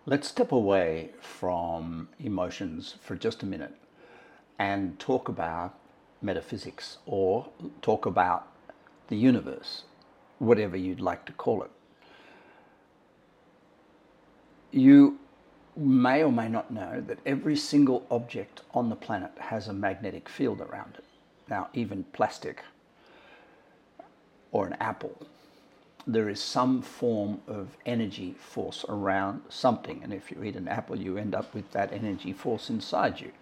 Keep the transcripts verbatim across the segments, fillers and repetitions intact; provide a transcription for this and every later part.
Let's step away from emotions for just a minute and talk about metaphysics or talk about the universe, whatever you'd like to call it. You may or may not know that every single object on the planet has a magnetic field around it. Now, even plastic or an apple, there is some form of energy force around something. And if you eat an apple, you end up with that energy force inside you.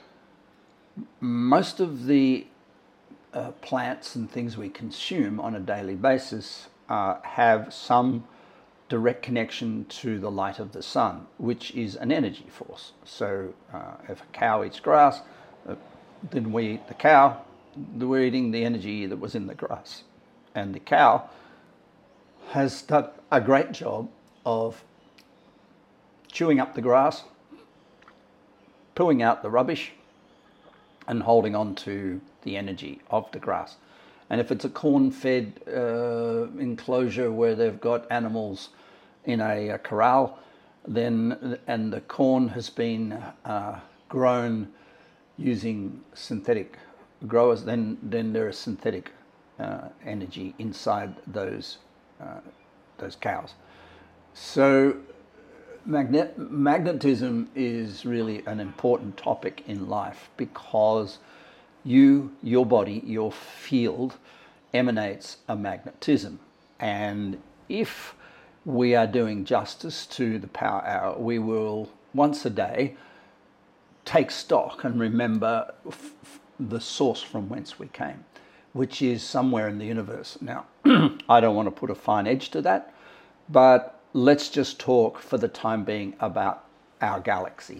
Most of the uh, plants and things we consume on a daily basis uh, have some direct connection to the light of the sun, which is an energy force. So uh, if a cow eats grass, uh, then we eat the cow, we're eating the energy that was in the grass. And the cow has done a great job of chewing up the grass, pulling out the rubbish, and holding on to the energy of the grass. And if it's a corn-fed uh, enclosure where they've got animals in a, a corral, then and the corn has been uh, grown using synthetic growers, then then there is synthetic uh, energy inside those uh, those cows. So magnet magnetism is really an important topic in life because you, your body, your field emanates a magnetism. And if we are doing justice to the power hour, we will once a day take stock and remember f- the source from whence we came, which is somewhere in the universe. Now, I don't want to put a fine edge to that, but let's just talk for the time being about our galaxy.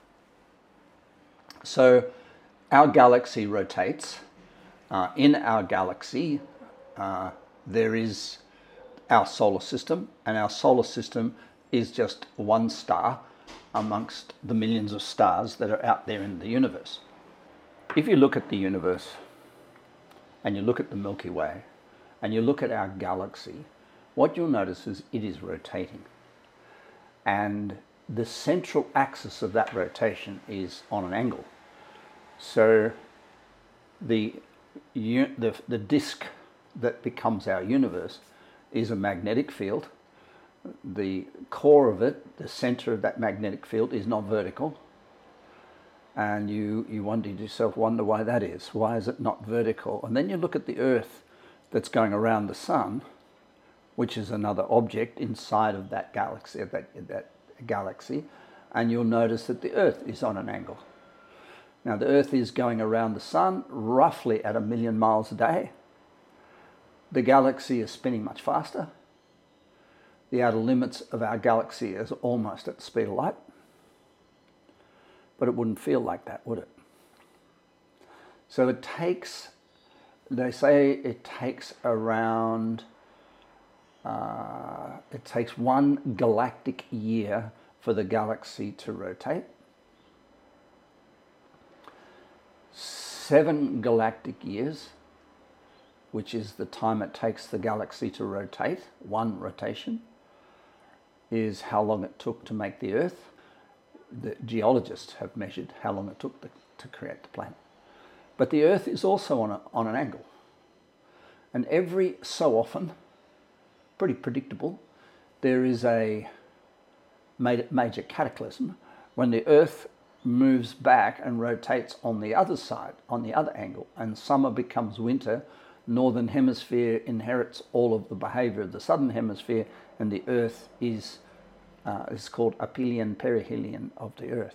So our galaxy rotates. Uh, in our galaxy, uh, there is our solar system, and our solar system is just one star amongst the millions of stars that are out there in the universe. If you look at the universe, and you look at the Milky Way, and you look at our galaxy, what you'll notice is it is rotating. And the central axis of that rotation is on an angle. So the, the, the disk that becomes our universe is a magnetic field. The core of it, the center of that magnetic field, is not vertical. And you, you wonder to yourself, wonder why that is. Why is it not vertical? And then you look at the Earth that's going around the sun, which is another object inside of that galaxy, that, that galaxy, and you'll notice that the Earth is on an angle. Now, the Earth is going around the sun roughly at a million miles a day. The galaxy is spinning much faster. The outer limits of our galaxy is almost at the speed of light. But it wouldn't feel like that, would it? So it takes, they say it takes around, uh, it takes one galactic year for the galaxy to rotate. Seven galactic years, which is the time it takes the galaxy to rotate, one rotation, is how long it took to make the Earth. The geologists have measured how long it took to, to create the planet. But the Earth is also on, a, on an angle. And every so often, pretty predictable, there is a major cataclysm when the Earth moves back and rotates on the other side, on the other angle, and summer becomes winter. Northern hemisphere inherits all of the behavior of the southern hemisphere, and the Earth is uh, is called aphelion perihelion of the Earth.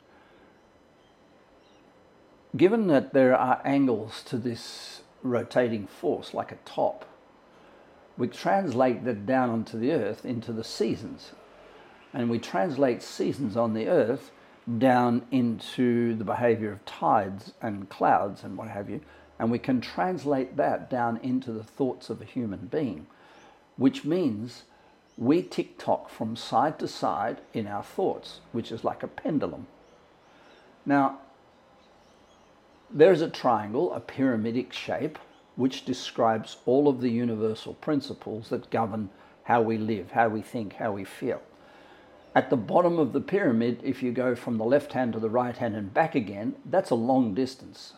Given that there are angles to this rotating force, like a top, we translate that down onto the Earth into the seasons, and we translate seasons on the Earth down into the behavior of tides and clouds and what have you, and we can translate that down into the thoughts of a human being, which means we tick-tock from side to side in our thoughts, which is like a pendulum. Now, there is a triangle, a pyramidic shape, which describes all of the universal principles that govern how we live, how we think, how we feel. At the bottom of the pyramid, if you go from the left hand to the right hand and back again, that's a long distance.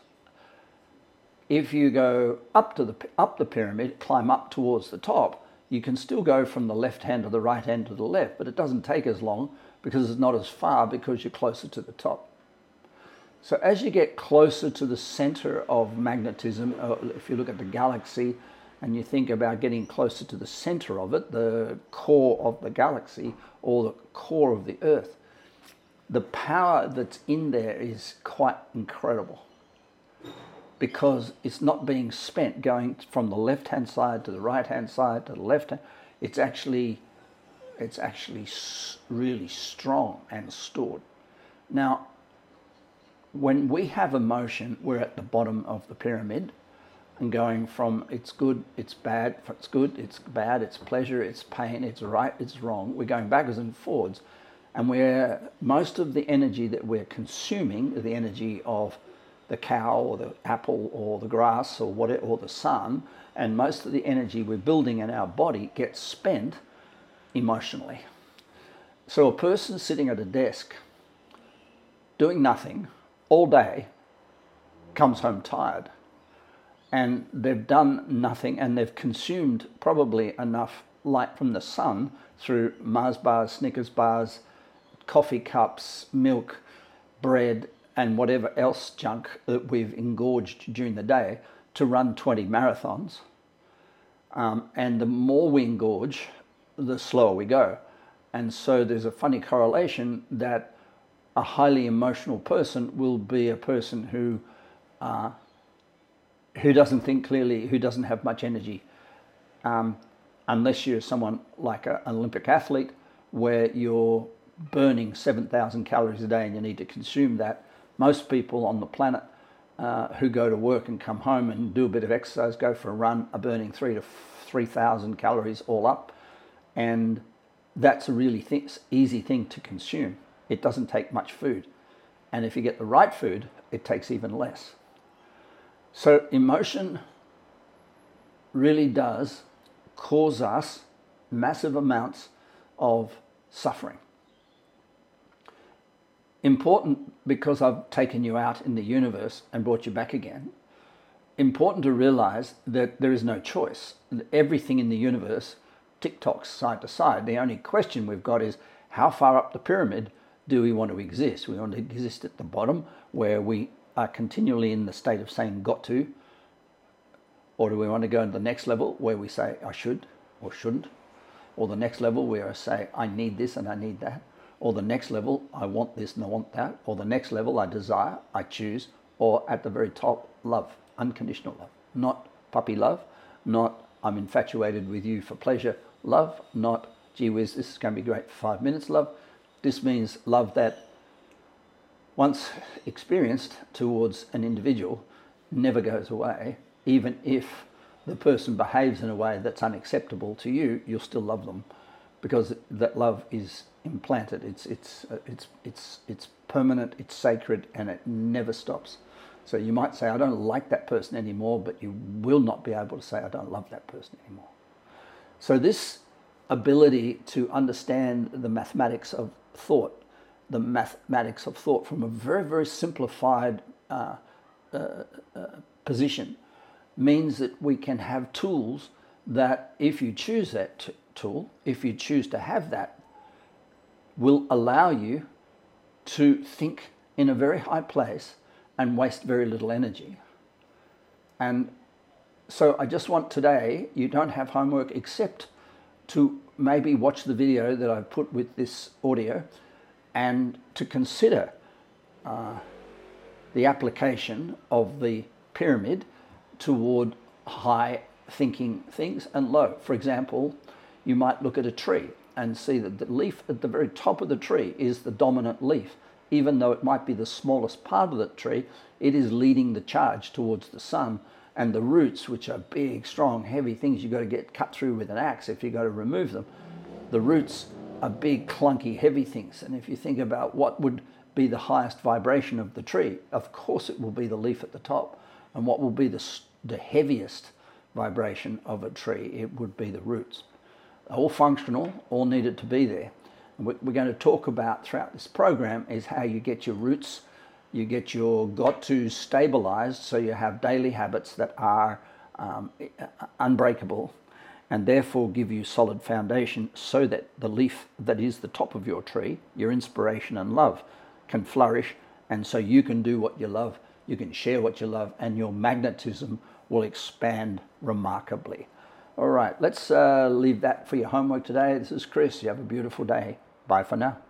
If you go up to the up the pyramid, climb up towards the top, you can still go from the left hand to the right hand to the left, but it doesn't take as long because it's not as far because you're closer to the top. So as you get closer to the center of magnetism, if you look at the galaxy and you think about getting closer to the center of it, the core of the galaxy or the core of the Earth, the power that's in there is quite incredible, because it's not being spent going from the left-hand side to the right-hand side to the left hand. It's actually, it's actually really strong and stored. Now, when we have emotion, we're at the bottom of the pyramid and going from it's good, it's bad, it's good, it's bad, it's pleasure, it's pain, it's right, it's wrong. We're going backwards and forwards. And we're, most of the energy that we're consuming, the energy of the cow or the apple or the grass or whatever, or the sun, and most of the energy we're building in our body gets spent emotionally. So a person sitting at a desk doing nothing all day comes home tired, and they've done nothing and they've consumed probably enough light from the sun through Mars bars, Snickers bars, coffee cups, milk, bread, and whatever else junk that we've engorged during the day to run twenty marathons. Um, and the more we engorge, the slower we go. And so there's a funny correlation that a highly emotional person will be a person who uh, who doesn't think clearly, who doesn't have much energy, um, unless you're someone like a, an Olympic athlete where you're burning seven thousand calories a day and you need to consume that. Most people on the planet uh, who go to work and come home and do a bit of exercise, go for a run, are burning three to three thousand calories all up, and that's a really th- easy thing to consume. It doesn't take much food, and if you get the right food, it takes even less. So emotion really does cause us massive amounts of suffering. Important because I've taken you out in the universe and brought you back again. Important to realize that there is no choice. Everything in the universe tick-tocks side to side. The only question we've got is, how far up the pyramid do we want to exist? We want to exist at the bottom where we are continually in the state of saying got to, or do we want to go to the next level where we say I should or shouldn't, or the next level where I say I need this and I need that, or the next level I want this and I want that, or the next level I desire, I choose, or at the very top, love, unconditional love, not puppy love, not I'm infatuated with you for pleasure love, not gee whiz, this is going to be great for five minutes love. This means love that, once experienced towards an individual, never goes away. Even if the person behaves in a way that's unacceptable to you, you'll still love them, because that love is implanted. It's it's it's it's it's permanent. It's sacred, and it never stops. So you might say, I don't like that person anymore, but you will not be able to say, I don't love that person anymore. So this ability to understand the mathematics of thought, the mathematics of thought from a very, very simplified uh, uh, uh, position, means that we can have tools that, if you choose that t- tool, if you choose to have that, will allow you to think in a very high place and waste very little energy. And so I just want today, you don't have homework except to maybe watch the video that I've put with this audio, and to consider uh, the application of the pyramid toward high thinking things and low. For example, you might look at a tree and see that the leaf at the very top of the tree is the dominant leaf. Even though it might be the smallest part of the tree, it is leading the charge towards the sun. And the roots, which are big, strong, heavy things you've got to get cut through with an axe if you've got to remove them, the roots are big, clunky, heavy things. And if you think about what would be the highest vibration of the tree, of course it will be the leaf at the top. And what will be the, the heaviest vibration of a tree? It would be the roots. All functional, all needed to be there. what we're going to talk about throughout this program is how you get your roots, you get your got to stabilized, so you have daily habits that are um, unbreakable and therefore give you solid foundation, so that the leaf that is the top of your tree, your inspiration and love, can flourish, and so you can do what you love, you can share what you love, and your magnetism will expand remarkably. All right, let's uh, leave that for your homework today. This is Chris. You have a beautiful day. Bye for now.